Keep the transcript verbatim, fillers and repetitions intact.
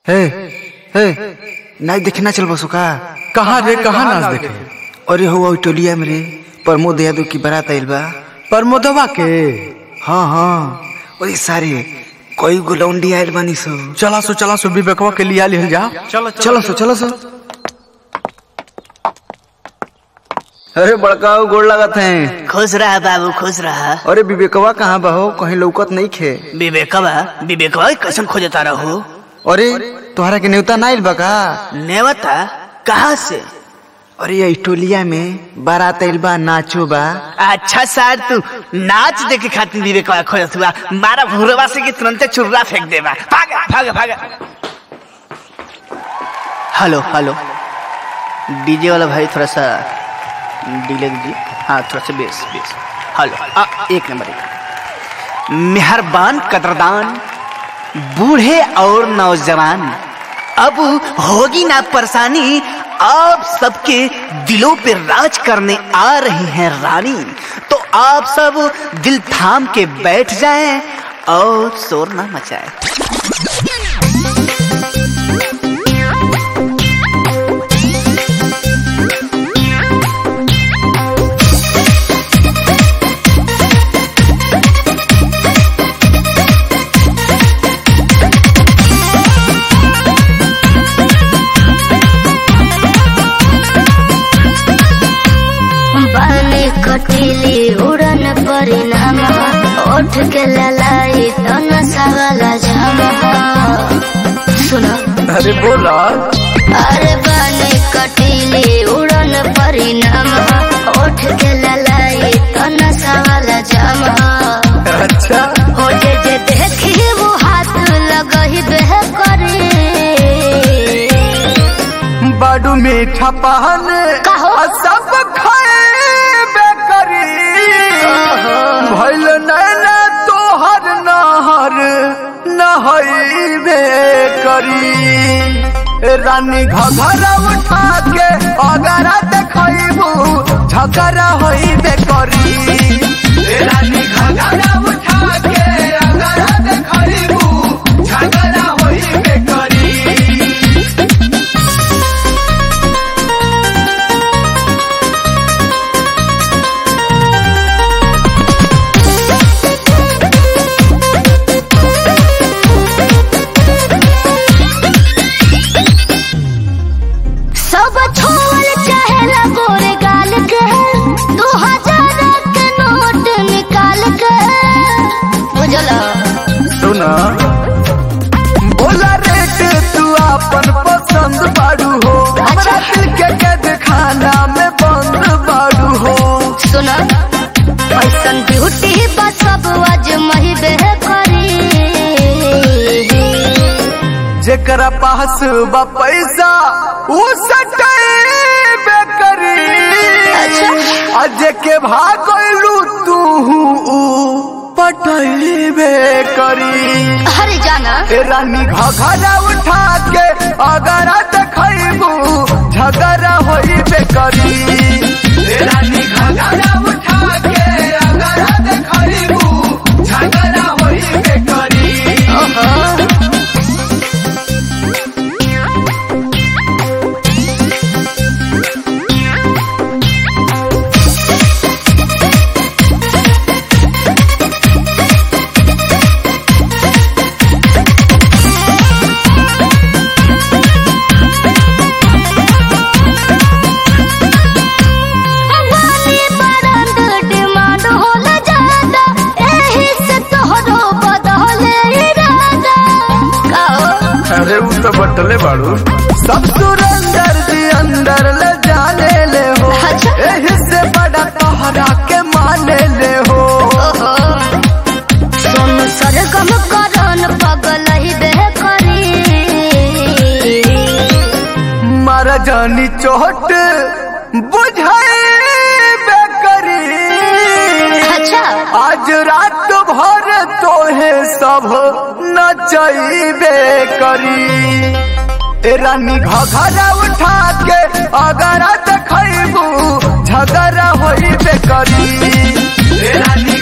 हे हे नाच देखना चल बसो का। कहाँ रे कहाँ नाच देखे? अरे हो टोलिया में रे प्रमोद यादव की बारात आइल बा। प्रमोदवा के? हाँ हाँ अरे सारे कोई गुलौंडी आइल बानी सो। चला सो चला सो विवेकवा के लिया लिहल जा। चलो चलो सो चलो सो। अरे बड़काऊ गोड़ लगत हैं। खुश रहा बाबू खुश रहा। अरे विवेकवा कहाँ बहो कहीं लौकत नहीं खे। विवेकवा विवेकवा कसम खोजता रहो। अरे तुम्हारा के नेवता ना आइल बा का? नेवता कहाँ से? अरे ये टोलिया में बारात आइल बा नाचो बा। अच्छा सार तू नाच देखे खातिर विवेकवा खोजत हुआ। मारा भूरवा से कि तुरंत चुर्रा फेंक देवा। भागा भागा भागा। हेलो हेलो डीजे वाला भाई थोड़ा सा डिले दीजिए। हाँ थोड़ा सा बेस बेस। हेलो आ, एक नंबर एक। मेहरबान कदरदान बूढ़े और नौजवान, अब होगी ना परेशानी। आप सबके दिलों पे राज करने आ रही हैं रानी। तो आप सब दिल थाम के बैठ जाएं और शोर ना मचाएं। कटीली उड़न परिणाम उठ के ललाई तो नशा वाला जाम। सुनो अरे बोला। अरे बाने कटीली उड़न परिणाम उठ के ललाई तो नशा वाला जाम। अच्छा हो जे जे देखी वो हाथ लगही बेह करे। बाडू मीठा पान सब खाए भइल नैना तोहर नहर नहइबे करी। रानी घघरा उठा के अगरा देखइबू झगड़ा होइबे करी। रानी घघरा उठा के अगरा देखइबू झगड़ा होइबे करी। बोला रेट तू अपन पसंद बाड़ू हो। अच्छा दिल के कैद खाना में बंद बाड़ू हो। सुना ऐसन ब्यूटी बा सब अजमही बेह करी। जेकरा पास बा पैसा उ सटैबे करी। अच्छा अजे के भागलू तू पटैबे करी। अरे जाना रानी घघरा उठा के अगरा देखइबू झगड़ा होइबे करी। रानी घघरा उठा के अगरा देखइबू झगड़ा होइबे करी। अरे वो तो बटले बाड़ू सब सुरंदर जी अंदर ले जाने ले हो। एही से बड़ा तोहरा के माने ले हो। सोन सरगम करन पगल ही बेह करी। मारा जानी चोट बुझाइबे करी। अच्छा आज रात भर तोहे सब नचइबे करी। रानी घघरा उठा के अगरा देखइबू झगड़ा होइबे करी। रानी